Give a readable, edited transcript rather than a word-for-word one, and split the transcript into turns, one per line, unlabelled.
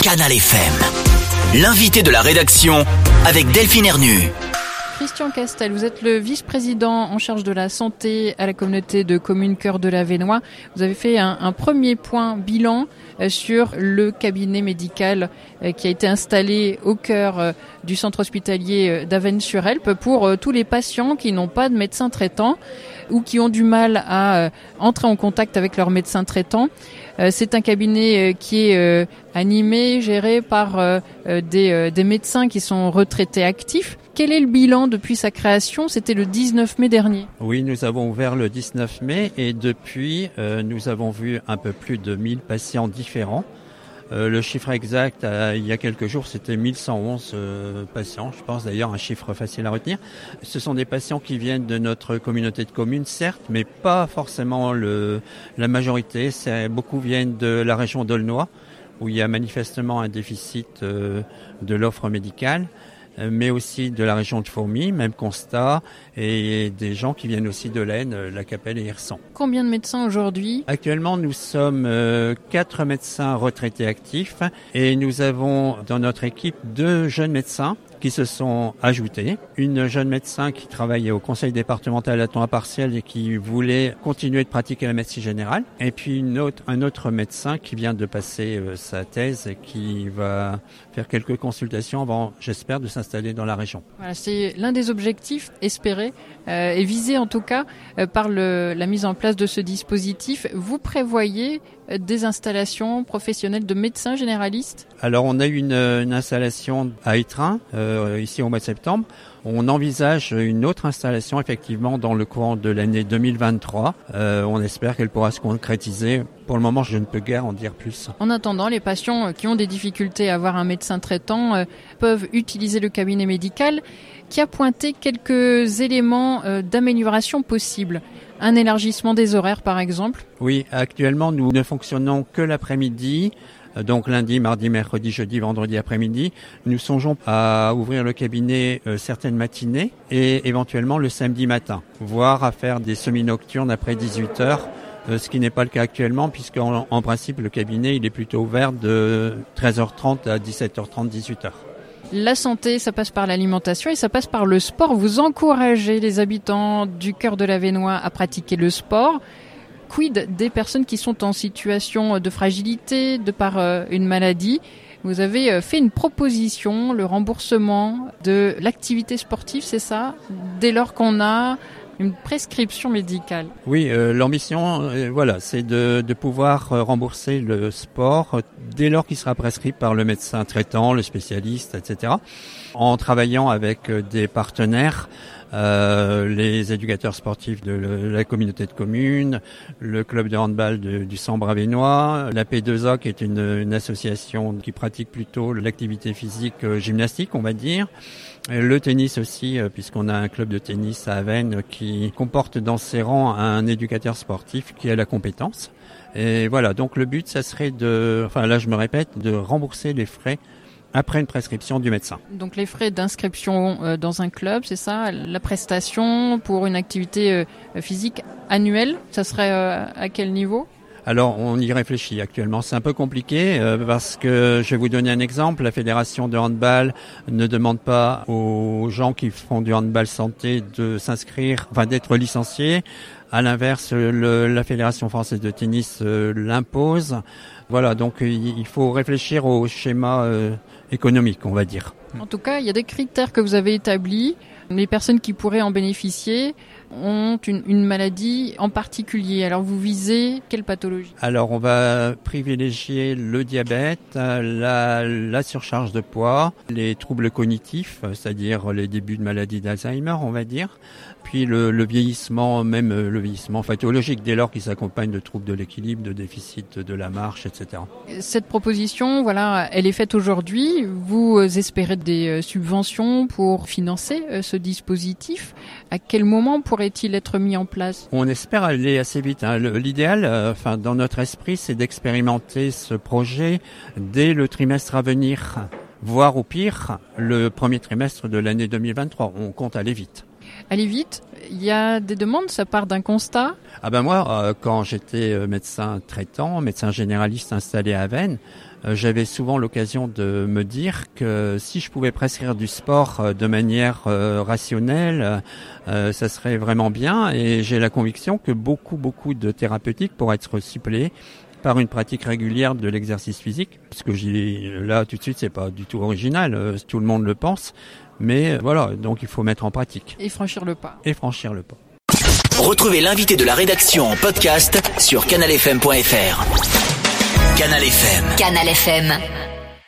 Canal FM. L'invité de la rédaction avec Delphine Ernu.
Christian Castel, vous êtes le vice-président en charge de la santé à la communauté de communes Cœur de l'Avesnois. Vous avez fait un premier point bilan sur le cabinet médical qui a été installé au cœur du centre hospitalier d'Avesnes-sur-Helpe pour tous les patients qui n'ont pas de médecin traitant ou qui ont du mal à entrer en contact avec leur médecin traitant. C'est un cabinet qui est animé, géré par des médecins qui sont retraités actifs. Quel est le bilan depuis sa création ? C'était le 19 mai dernier.
Oui, nous avons ouvert le 19 mai et depuis, nous avons vu un peu plus de 1000 patients différents. Le chiffre exact, il y a quelques jours, c'était 1111 patients. Je pense d'ailleurs un chiffre facile à retenir. Ce sont des patients qui viennent de notre communauté de communes, certes, mais pas forcément la majorité. Beaucoup viennent de la région d'Aulnois, où il y a manifestement un déficit de l'offre médicale, mais aussi de la région de Fourmies, même constat, et des gens qui viennent aussi de l'Aisne, la Capelle et Hirson.
Combien de médecins aujourd'hui ?
Actuellement, nous sommes 4 médecins retraités actifs et nous avons dans notre équipe 2 jeunes médecins qui se sont ajoutés. Une jeune médecin qui travaillait au conseil départemental à temps partiel et qui voulait continuer de pratiquer la médecine générale. Et puis un autre médecin qui vient de passer sa thèse et qui va faire quelques consultations avant, j'espère, de s'installer dans la région.
Voilà, c'est l'un des objectifs espérés et visés en tout cas par la mise en place de ce dispositif. Vous prévoyez des installations professionnelles de médecins généralistes ?
Alors on a eu une installation à Étrin, ici au mois de septembre. On envisage une autre installation effectivement dans le courant de l'année 2023. On espère qu'elle pourra se concrétiser. Pour le moment, je ne peux guère en dire plus.
En attendant, les patients qui ont des difficultés à avoir un médecin traitant peuvent utiliser le cabinet médical qui a pointé quelques éléments d'amélioration possibles. Un élargissement des horaires, par exemple ?
Oui, actuellement, nous ne fonctionnons que l'après-midi. Donc lundi, mardi, mercredi, jeudi, vendredi après-midi. Nous songeons à ouvrir le cabinet certaines matinées et éventuellement le samedi matin, voire à faire des semi-nocturnes après 18h, ce qui n'est pas le cas actuellement puisqu'en principe le cabinet il est plutôt ouvert de 13h30 à 17h30, 18h.
La santé, ça passe par l'alimentation et ça passe par le sport. Vous encouragez les habitants du Cœur de l'Avesnois à pratiquer le sport. Quid des personnes qui sont en situation de fragilité, de par une maladie ? Vous avez fait une proposition, le remboursement de l'activité sportive, c'est ça ? Dès lors qu'on a une prescription médicale.
Oui, l'ambition, c'est de pouvoir rembourser le sport dès lors qu'il sera prescrit par le médecin traitant, le spécialiste, etc. En travaillant avec des partenaires, les éducateurs sportifs de la communauté de communes, le club de handball du Sambre Avesnois, la P2A qui est une association qui pratique plutôt l'activité physique gymnastique, on va dire. Le tennis aussi, puisqu'on a un club de tennis à Avesnes qui comporte dans ses rangs un éducateur sportif qui a la compétence. Et voilà, donc le but, ça serait de rembourser les frais après une prescription du médecin.
Donc les frais d'inscription dans un club, c'est ça ? La prestation pour une activité physique annuelle, ça serait à quel niveau ?
Alors, on y réfléchit actuellement. C'est un peu compliqué parce que, je vais vous donner un exemple, la fédération de handball ne demande pas aux gens qui font du handball santé de s'inscrire, d'être licenciés. À l'inverse, la fédération française de tennis l'impose. Voilà, donc il faut réfléchir au schéma économique, on va dire.
En tout cas, il y a des critères que vous avez établis. Les personnes qui pourraient en bénéficier ont une maladie en particulier. Alors vous visez quelle pathologie ?
Alors on va privilégier le diabète, la surcharge de poids, les troubles cognitifs, c'est-à-dire les débuts de maladie d'Alzheimer, on va dire, puis le vieillissement, même le vieillissement pathologique dès lors qu'il s'accompagne de troubles de l'équilibre, de déficit de la marche, etc.
Cette proposition, elle est faite aujourd'hui. Vous espérez des subventions pour financer ce dispositif. À quel moment pourrait-il être mis en place ?
On espère aller assez vite. L'idéal, dans notre esprit, c'est d'expérimenter ce projet dès le trimestre à venir, voire au pire, le premier trimestre de l'année 2023. On compte aller vite.
Aller vite, il y a des demandes, ça part d'un constat ?
Moi, quand j'étais médecin traitant, médecin généraliste installé à Avesnes, j'avais souvent l'occasion de me dire que si je pouvais prescrire du sport de manière rationnelle, ça serait vraiment bien. Et j'ai la conviction que beaucoup de thérapeutiques pourraient être suppléées par une pratique régulière de l'exercice physique. Parce que là, tout de suite, c'est pas du tout original, tout le monde le pense. Mais voilà, donc il faut mettre en pratique.
Et franchir le pas.
Retrouvez l'invité de la rédaction en podcast sur canalfm.fr. Canal FM.
Canal FM.